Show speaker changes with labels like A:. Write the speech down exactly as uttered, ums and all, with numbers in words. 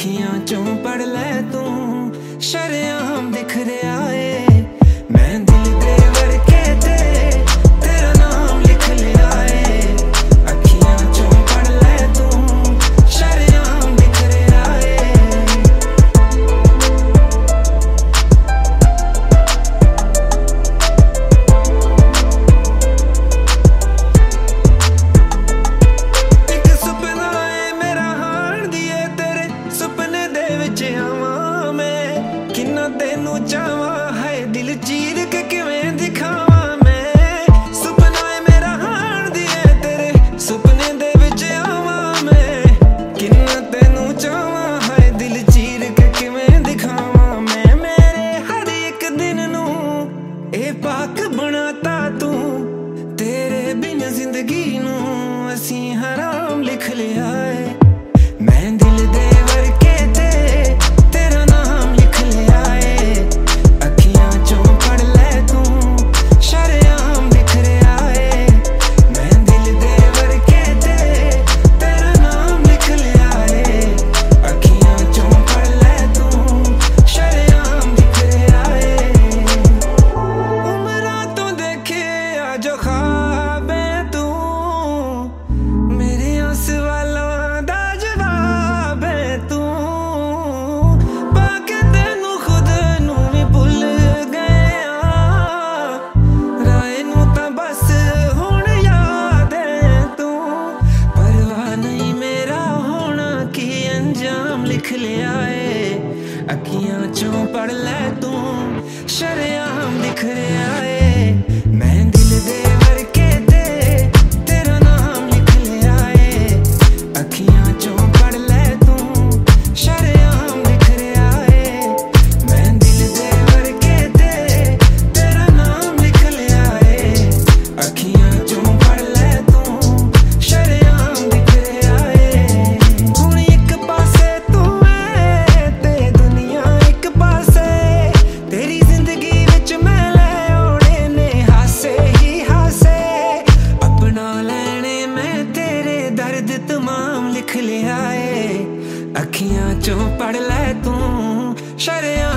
A: अखियां चों पढ़ ले तू शरेआम दिख रहा है। मैं दिल दे वर्के ते तेरा नाम लिख लिया है। अखियां चों पढ़ ले तू शरेआम दिख रहा है। एक सुपना है मेरा हार दिए तेरे सुपने दे विच आवां मैं किन्ना तेनू चाहवां है दिल चीर के किवें दिखावां मैं। सुपना है मेरा हार दिए तेरे सुपने दे विच आवां मैं किन्ना तेनू चाहवां है दिल चीर के किवें दिखावां मैं। मेरे हर एक दिन नू ए पाक बनाता तू तेरे बिन जिंदगी नू असीं हराम लिख लिया है। मैं दिल दे वर्के ते तेरा नाम लिख लिया है। अखियां चों पढ़ ले तू शरेआम दिख रहा है। मैं दिल दे वर्के ते तेरा नाम लिख लिया है। अखियां चों पढ़ ले तू शरेआम दिख रहा है। उमरां तो देखे आ जो ख्वाब है तू मेरे आस वालों दा जवाब है तू। पाके तेनू खुद नू भी भुल गया राह नू तां बस हुण याद है तू। परवाह नहीं मेरा होना की अंजाम लिख लिया है। अखियां चों पढ़ ले तू शरेआम दिख रहा है। मैं दिल दे वर्के ते तेरा नाम लिख लिया है। अखियां चों पढ़ ले तू शरेआम दिख रहा है। मैं दिल दे वर्के ते तेरा नाम लिख लिया है। अखियां चों पढ़ ले तू शरेआम दिख रहा है। हुण एक पासे तू है ते दुनिया एक पासे तेरी जिंदगी विच मैं ले आउणे ने हासे ही हासे। अपना लेने मैं तेरे दर्द तमाम लिख लिया है। अखियां चों पढ़ ले तू शरेआम